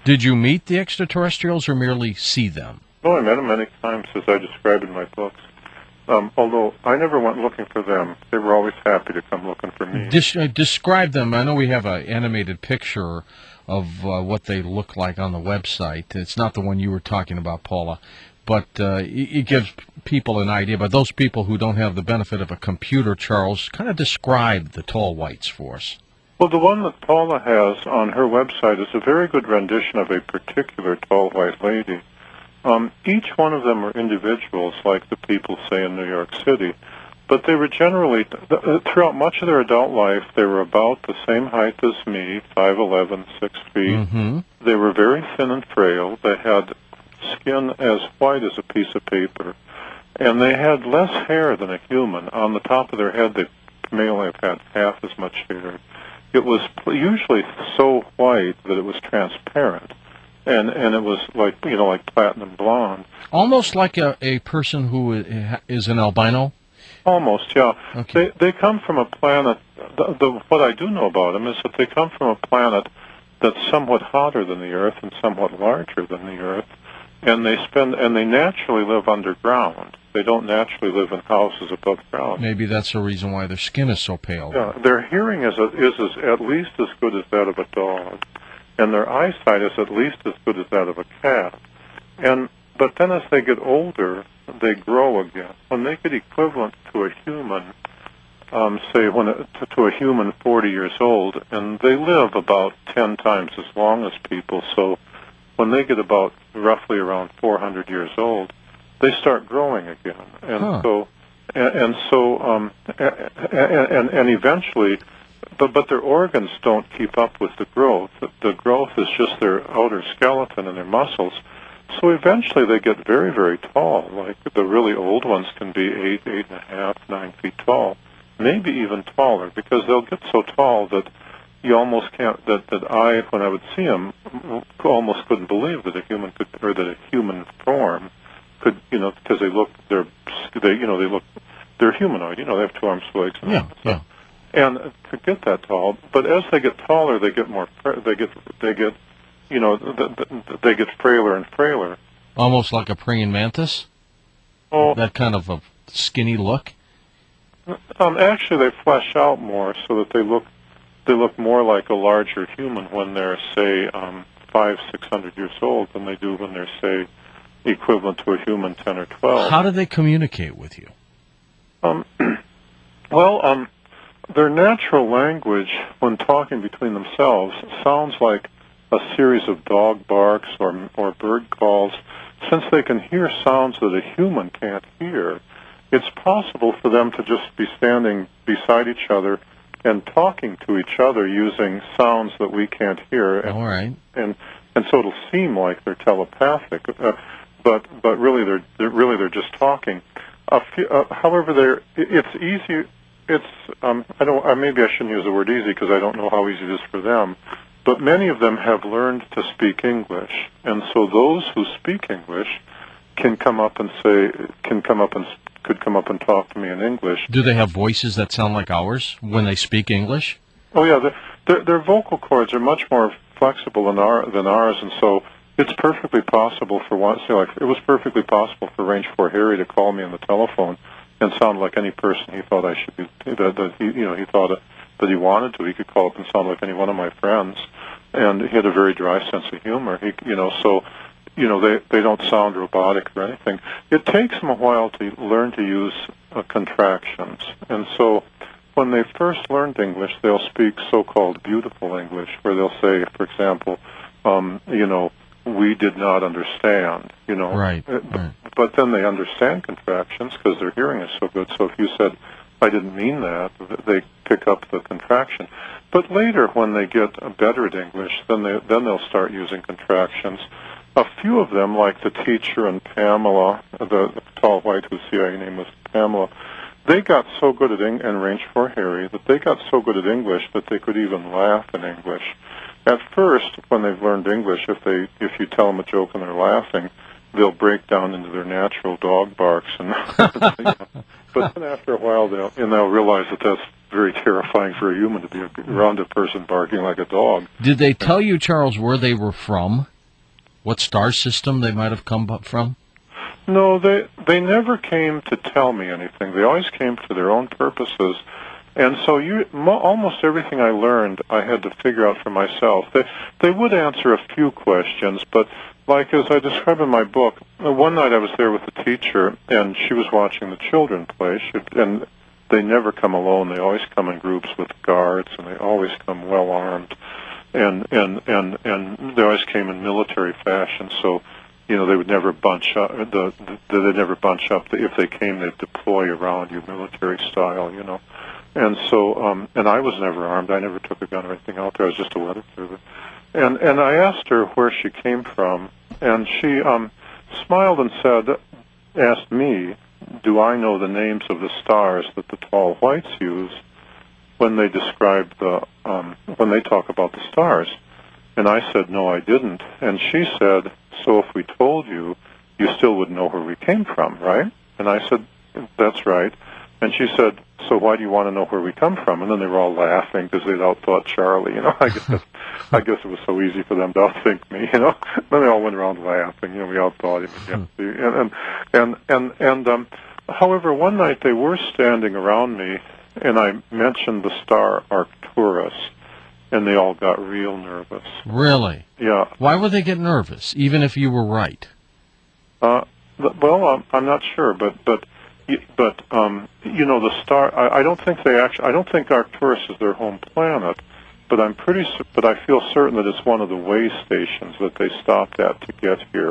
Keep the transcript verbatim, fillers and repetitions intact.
Did you meet the extraterrestrials or merely see them? Oh, I met them many times, as I describe in my books. Um, although I never went looking for them. They were always happy to come looking for me. Des- uh, describe them. I know we have an animated picture of uh, what they look like on the website. It's not the one you were talking about, Paula, but uh, it, it gives people an idea. But those people who don't have the benefit of a computer, Charles, kind of describe the tall whites for us. Well, the one that Paula has on her website is a very good rendition of a particular tall white lady. Um, each one of them are individuals, like the people, say, in New York City. But they were generally, th- throughout much of their adult life, they were about the same height as me, five eleven, six feet. Mm-hmm. They were very thin and frail. They had skin as white as a piece of paper. And they had less hair than a human. On the top of their head, they may only have had half as much hair. It was usually so white that it was transparent. And and it was like, you know, like platinum blonde. Almost like a, a person who is an albino? Almost, yeah. Okay. They they come from a planet, the, the, what I do know about them is that they come from a planet that's somewhat hotter than the Earth and somewhat larger than the Earth. And they spend, and they naturally live underground. They don't naturally live in houses above ground. Maybe that's the reason why their skin is so pale. Yeah, their hearing is, a, is as, at least as good as that of a dog. And their eyesight is at least as good as that of a cat. And but then as they get older, they grow again. When they get equivalent to a human, um, say when a, to a human forty years old, and they live about ten times as long as people. So when they get about roughly around four hundred years old, they start growing again. And huh. so and, and so um, and, and and eventually. But, but their organs don't keep up with the growth. The growth is just their outer skeleton and their muscles. So eventually they get very, very tall. Like the really old ones can be eight, eight and a half, nine feet tall, maybe even taller, because they'll get so tall that you almost can't. That, that I, when I would see them, almost couldn't believe that a human could, or that a human form could, you know, because they look, they're, they, you know, they look, they're humanoid. You know, they have two arms, two legs. And yeah, yeah. And to get that tall, but as they get taller, they get more. They get. They get. You know, they get frailer and frailer. Almost like a praying mantis. Oh, that kind of a skinny look. Um, actually, they flesh out more so that they look. They look more like a larger human when they're, say, um, five, six hundred years old than they do when they're, say, equivalent to a human ten or twelve. How do they communicate with you? Um, well, um. Their natural language, when talking between themselves, sounds like a series of dog barks or or bird calls. Since they can hear sounds that a human can't hear, it's possible for them to just be standing beside each other and talking to each other using sounds that we can't hear. And, all right. And and so it'll seem like they're telepathic, uh, but but really they're, they're really they're just talking. A few, uh, however, they're it's easy. It's um, I don't uh, maybe I shouldn't use the word easy because I don't know how easy it is for them, but many of them have learned to speak English, and so those who speak English can come up and say can come up and could come up and talk to me in English. Do they have voices that sound like ours when they speak English? Oh yeah, their their, their vocal cords are much more flexible than our than ours, and so it's perfectly possible for one. Say like it was perfectly possible for Range four Harry to call me on the telephone and sound like any person he thought I should be, that, that he, you know, he thought that he wanted to. He could call up and sound like any one of my friends, and he had a very dry sense of humor. He, you know, so, you know, they they don't sound robotic or anything. It takes them a while to learn to use uh, contractions, and so when they first learned English, they'll speak so-called beautiful English, where they'll say, for example, um, you know, we did not understand, you know. Right, but, right. but then they understand contractions because their hearing is so good. So if you said, I didn't mean that, they pick up the contraction. But later, when they get better at English, then, they, then they'll start using contractions. A few of them, like the teacher and Pamela, the, the tall white whose C I A name was Pamela, they got so good at Eng- and Range four Harry that they got so good at English that they could even laugh in English. At first, when they've learned English, if they if you tell them a joke and they're laughing, they'll break down into their natural dog barks. And you know. But then after a while, they'll and they'll realize that that's very terrifying for a human to be around a person barking like a dog. Did they tell you, Charles, where they were from? What star system they might have come bu- from? No, they they never came to tell me anything. They always came for their own purposes. And so you, mo- almost everything I learned, I had to figure out for myself. They, they would answer a few questions, but like as I describe in my book, uh, one night I was there with the teacher, and she was watching the children play, she, and they never come alone. They always come in groups with guards, and they always come well armed, and and and and they always came in military fashion. So, you know, they would never bunch up. The, the they'd never bunch up. If they came, they'd deploy around you, military style. You know. And so, um, and I was never armed. I never took a gun or anything out there. I was just a weather servant. And and I asked her where she came from, and she um, smiled and said, asked me, do I know the names of the stars that the tall whites use when they describe the um, when they talk about the stars? And I said, no, I didn't. And she said, so if we told you, you still wouldn't know where we came from, right? And I said, that's right. And she said, so why do you want to know where we come from? And then they were all laughing because they'd outthought Charlie. You know, I guess that's, I guess it was so easy for them to outthink me. You know, then they all went around laughing. You know, we outthought him again. And and and and, and um, however, one night they were standing around me, and I mentioned the star Arcturus, and they all got real nervous. Really? Yeah. Why would they get nervous, even if you were right? Uh, well, um, I'm not sure, but but. But um, you know, the star. I, I don't think they actually. I don't think Arcturus is their home planet. But I'm pretty. But I feel certain that it's one of the way stations that they stopped at to get here.